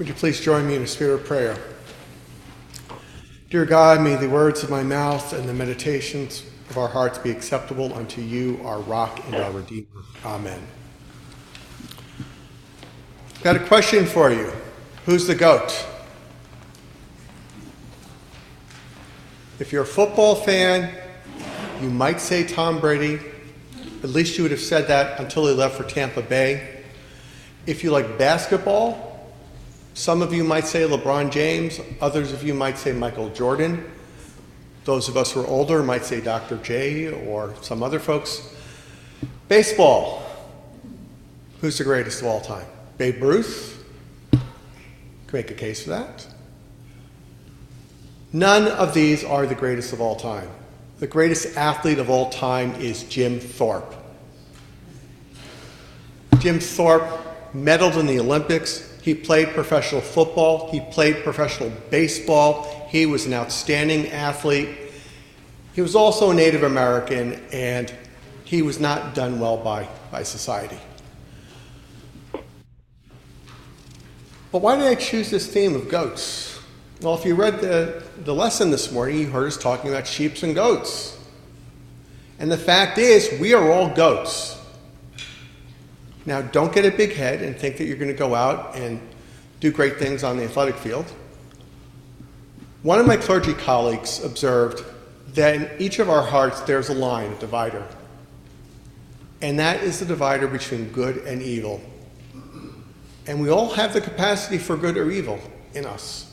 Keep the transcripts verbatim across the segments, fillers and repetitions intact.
Would you please join me in a spirit of prayer? Dear God, may the words of my mouth and the meditations of our hearts be acceptable unto you, our rock and our redeemer. Amen. Got a question for you. Who's the GOAT? If you're a football fan, you might say Tom Brady. At least you would have said that until he left for Tampa Bay. If you like basketball, some of you might say LeBron James. Others of you might say Michael Jordan. Those of us who are older might say Doctor J or some other folks. Baseball. Who's the greatest of all time? Babe Ruth? Can make a case for that. None of these are the greatest of all time. The greatest athlete of all time is Jim Thorpe. Jim Thorpe medaled in the Olympics. He played professional football. He played professional baseball. He was an outstanding athlete. He was also a Native American, and he was not done well by, by society. But why did I choose this theme of goats? Well, if you read the, the lesson this morning, you heard us talking about sheep and goats. And the fact is, we are all goats. Now, don't get a big head and think that you're going to go out and do great things on the athletic field. One of my clergy colleagues observed that in each of our hearts, there's a line, a divider. And that is the divider between good and evil. And we all have the capacity for good or evil in us.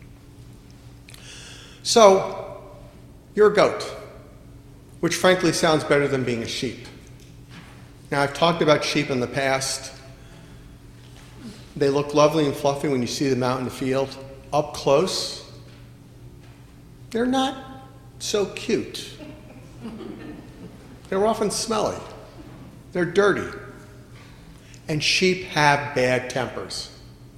So, you're a goat, which frankly sounds better than being a sheep. Now, I've talked about sheep in the past. They look lovely and fluffy when you see them out in the field. Up close, they're not so cute. They're often smelly. They're dirty. And sheep have bad tempers.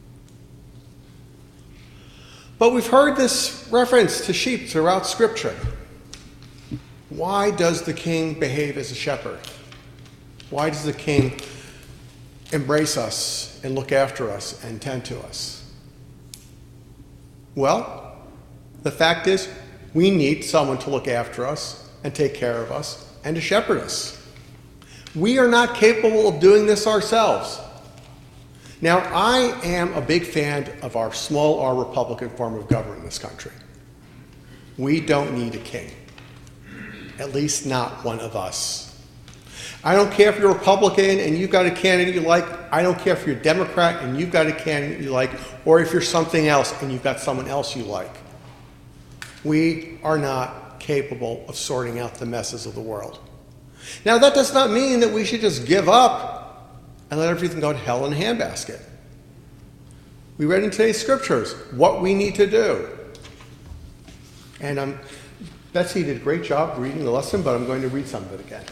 But we've heard this reference to sheep throughout Scripture. Why does the king behave as a shepherd? Why does the king embrace us and look after us and tend to us? Well, the fact is, we need someone to look after us and take care of us and to shepherd us. We are not capable of doing this ourselves. Now, I am a big fan of our small R Republican form of government in this country. We don't need a king, at least not one of us. I don't care if you're a Republican and you've got a candidate you like. I don't care if you're a Democrat and you've got a candidate you like, or if you're something else and you've got someone else you like. We are not capable of sorting out the messes of the world. Now, that does not mean that we should just give up and let everything go to hell in a handbasket. We read in today's scriptures what we need to do. And um, Betsy did a great job reading the lesson, but I'm going to read some of it again.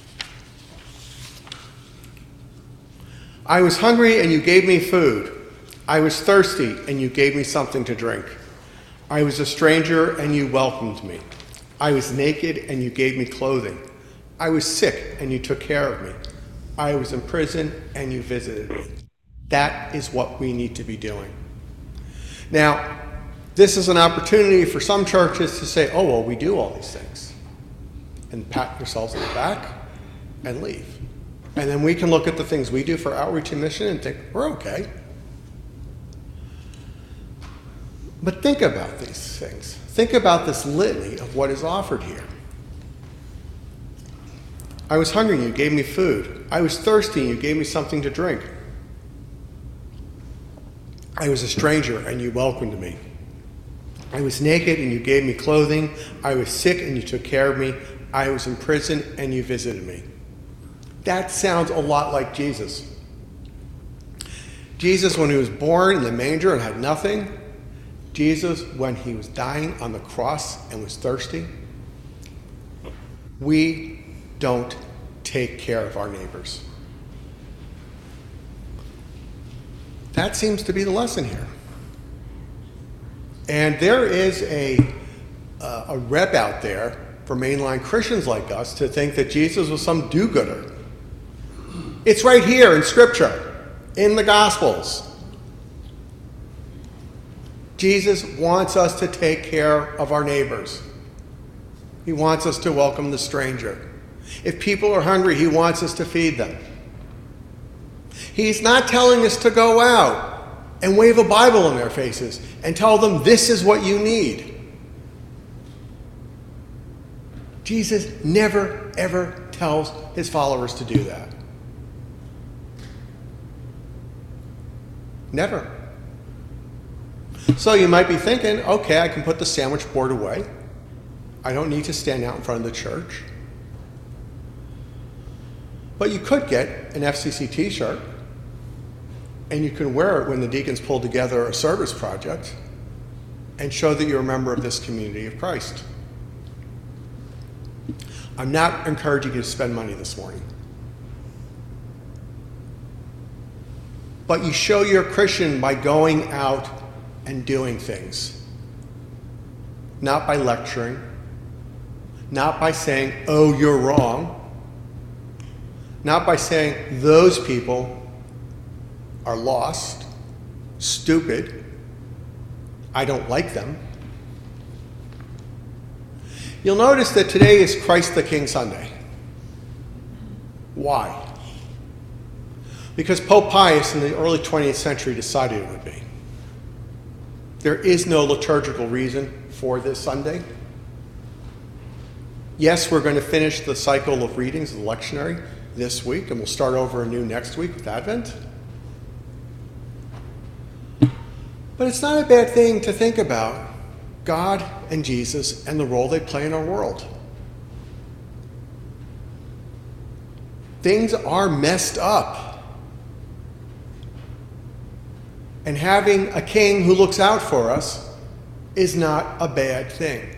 I was hungry and you gave me food. I was thirsty and you gave me something to drink. I was a stranger and you welcomed me. I was naked and you gave me clothing. I was sick and you took care of me. I was in prison and you visited me. That is what we need to be doing. Now, this is an opportunity for some churches to say, oh, well, we do all these things. And pat yourselves on the back and leave. And then we can look at the things we do for outreach and mission and think, we're okay. But think about these things. Think about this litany of what is offered here. I was hungry and you gave me food. I was thirsty and you gave me something to drink. I was a stranger and you welcomed me. I was naked and you gave me clothing. I was sick and you took care of me. I was in prison and you visited me. That sounds a lot like Jesus. Jesus, when he was born in the manger and had nothing. Jesus, when he was dying on the cross and was thirsty. We don't take care of our neighbors. That seems to be the lesson here. And there is a, uh, a rep out there for mainline Christians like us to think that Jesus was some do-gooder. It's right here in Scripture, in the Gospels. Jesus wants us to take care of our neighbors. He wants us to welcome the stranger. If people are hungry, he wants us to feed them. He's not telling us to go out and wave a Bible in their faces and tell them this is what you need. Jesus never, ever tells his followers to do that. Never. So you might be thinking, okay, I can put the sandwich board away. I don't need to stand out in front of the church. But you could get an F C C t-shirt, and you can wear it when the deacons pull together a service project and show that you're a member of this community of Christ. I'm not encouraging you to spend money this morning. But you show you're a Christian by going out and doing things. Not by lecturing. Not by saying, oh, you're wrong. Not by saying those people are lost, stupid, I don't like them. You'll notice that today is Christ the King Sunday. Why? Because Pope Pius in the early twentieth century decided it would be. There is no liturgical reason for this Sunday. Yes, we're going to finish the cycle of readings of the lectionary this week, and we'll start over anew next week with Advent. But it's not a bad thing to think about God and Jesus and the role they play in our world. Things are messed up. And having a king who looks out for us is not a bad thing.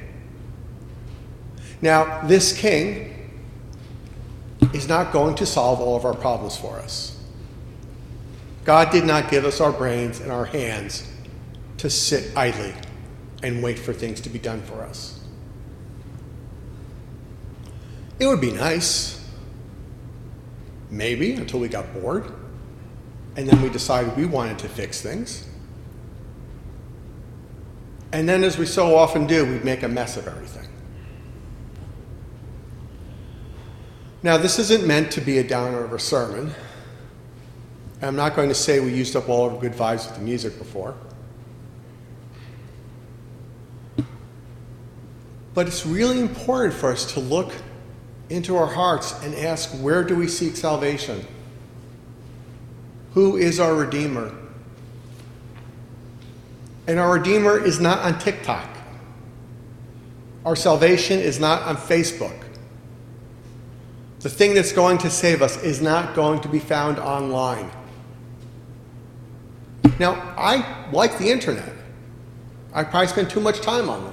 Now, this king is not going to solve all of our problems for us. God did not give us our brains and our hands to sit idly and wait for things to be done for us. It would be nice, maybe, until we got bored, and then we decided we wanted to fix things. And then, as we so often do, we'd make a mess of everything. Now, this isn't meant to be a downer of a sermon. I'm not going to say we used up all of our good vibes with the music before. But it's really important for us to look into our hearts and ask, where do we seek salvation? Who is our Redeemer? And our Redeemer is not on TikTok. Our salvation is not on Facebook. The thing that's going to save us is not going to be found online. Now, I like the internet. I probably spend too much time online.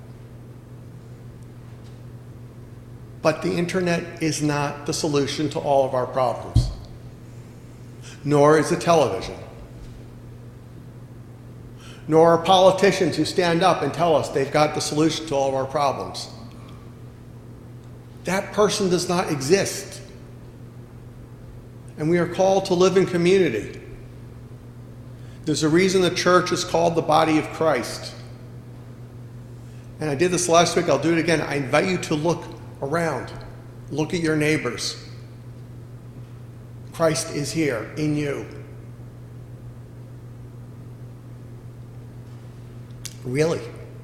But the internet is not the solution to all of our problems. Nor is it television. Nor are politicians who stand up and tell us they've got the solution to all of our problems. That person does not exist. And we are called to live in community. There's a reason the church is called the body of Christ. And I did this last week, I'll do it again. I invite you to look around. Look at your neighbors. Christ is here in you. Really.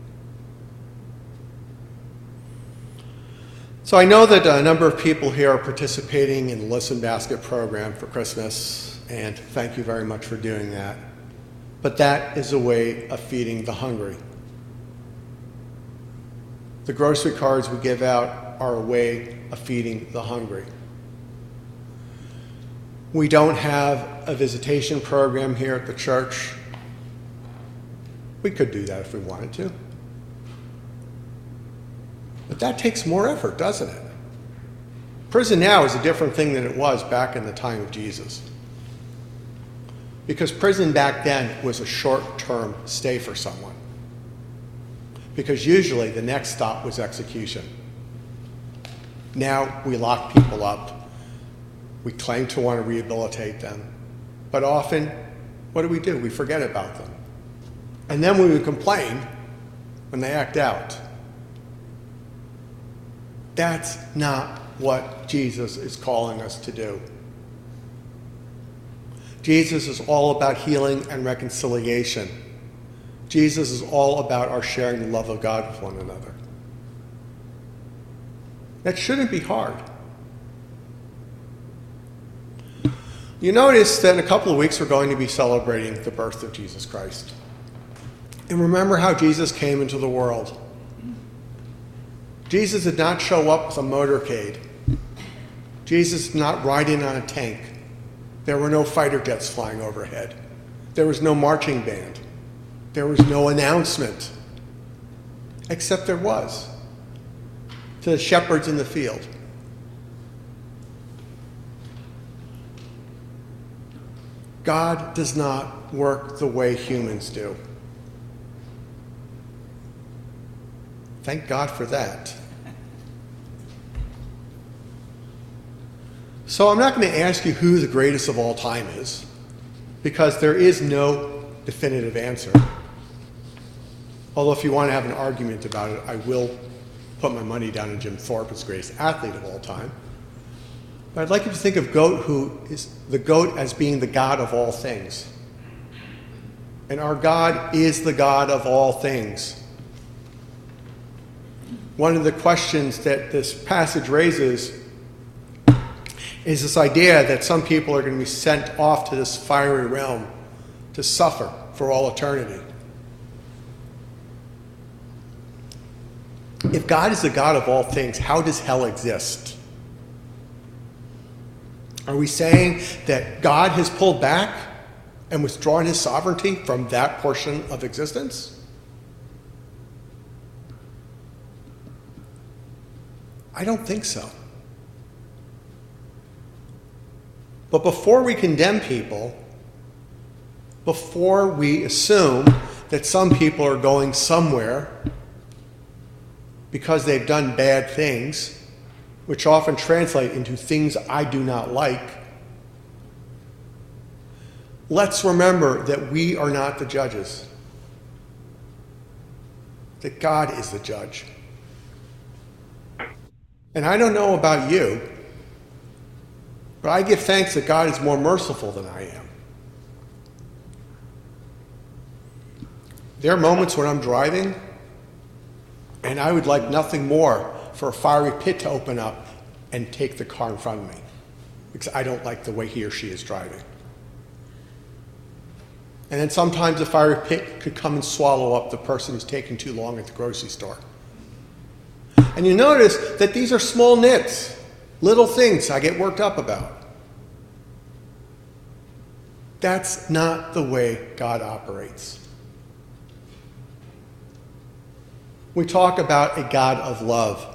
So I know that a number of people here are participating in the Listen Basket program for Christmas, and thank you very much for doing that. But that is a way of feeding the hungry. The grocery cards we give out are a way of feeding the hungry. We don't have a visitation program here at the church. We could do that if we wanted to. But that takes more effort, doesn't it? Prison now is a different thing than it was back in the time of Jesus. Because prison back then was a short-term stay for someone. Because usually the next stop was execution. Now we lock people up. We claim to want to rehabilitate them. But often, what do we do? We forget about them. And then we would complain when they act out. That's not what Jesus is calling us to do. Jesus is all about healing and reconciliation. Jesus is all about our sharing the love of God with one another. That shouldn't be hard. You notice that in a couple of weeks we're going to be celebrating the birth of Jesus Christ. And remember how Jesus came into the world. Jesus did not show up with a motorcade. Jesus did not ride in on a tank. There were no fighter jets flying overhead. There was no marching band. There was no announcement. Except there was. To the shepherds in the field. God does not work the way humans do. Thank God for that. So I'm not going to ask you who the greatest of all time is, because there is no definitive answer. Although if you want to have an argument about it, I will put my money down on Jim Thorpe as the greatest athlete of all time. But I'd like you to think of goat who is the goat as being the God of all things. And our God is the God of all things. One of the questions that this passage raises is this idea that some people are going to be sent off to this fiery realm to suffer for all eternity. If God is the God of all things, how does hell exist? Are we saying that God has pulled back and withdrawn his sovereignty from that portion of existence? I don't think so. But before we condemn people, before we assume that some people are going somewhere because they've done bad things, which often translate into things I do not like, let's remember that we are not the judges, that God is the judge. And I don't know about you, but I give thanks that God is more merciful than I am. There are moments when I'm driving, and I would like nothing more for a fiery pit to open up and take the car in front of me, because I don't like the way he or she is driving. And then sometimes a fiery pit could come and swallow up the person who's taking too long at the grocery store. And you notice that these are small nits, little things I get worked up about. That's not the way God operates. We talk about a God of love.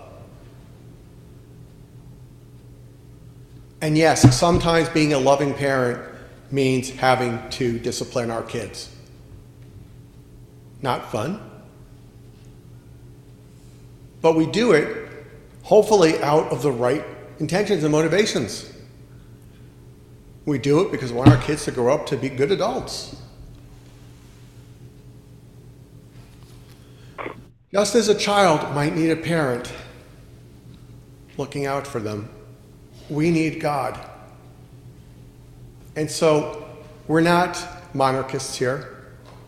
And yes, sometimes being a loving parent means having to discipline our kids. Not fun. But we do it, hopefully, out of the right intentions and motivations. We do it because we want our kids to grow up to be good adults. Just as a child might need a parent looking out for them, we need God. And so we're not monarchists here,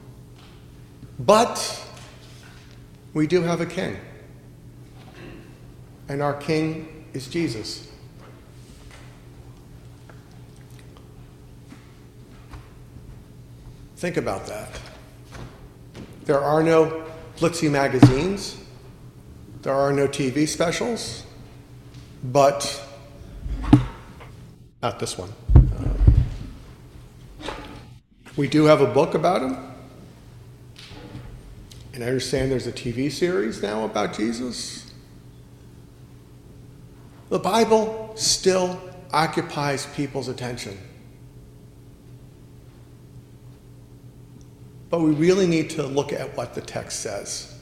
but we do have a king. And our king is Jesus. Think about that. There are no glitzy magazines. There are no T V specials. But, not this one. Uh, we do have a book about him. And I understand there's a T V series now about Jesus. The Bible still occupies people's attention. But we really need to look at what the text says.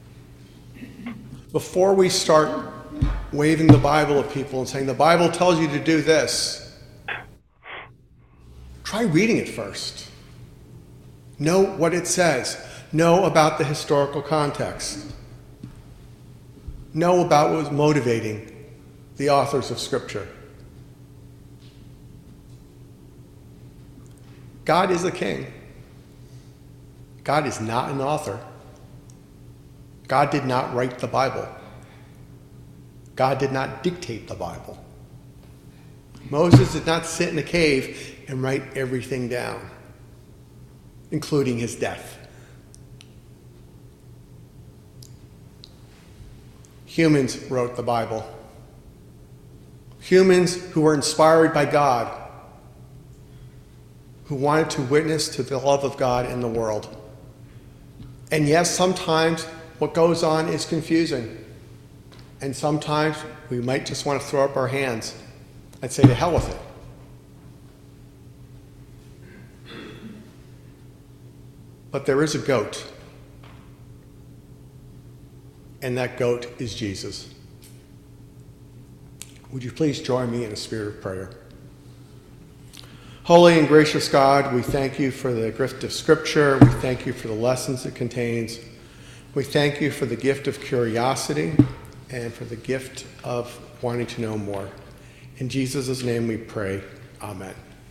Before we start waving the Bible at people and saying, the Bible tells you to do this, try reading it first. Know what it says. Know about the historical context. Know about what was motivating the authors of Scripture. God is a king. God is not an author. God did not write the Bible. God did not dictate the Bible. Moses did not sit in a cave and write everything down, including his death. Humans wrote the Bible. Humans who were inspired by God, who wanted to witness to the love of God in the world. And yes, sometimes what goes on is confusing. And sometimes we might just want to throw up our hands and say, to hell with it. But there is a goat. And that goat is Jesus. Would you please join me in a spirit of prayer? Holy and gracious God, we thank you for the gift of Scripture. We thank you for the lessons it contains. We thank you for the gift of curiosity and for the gift of wanting to know more. In Jesus' name we pray. Amen.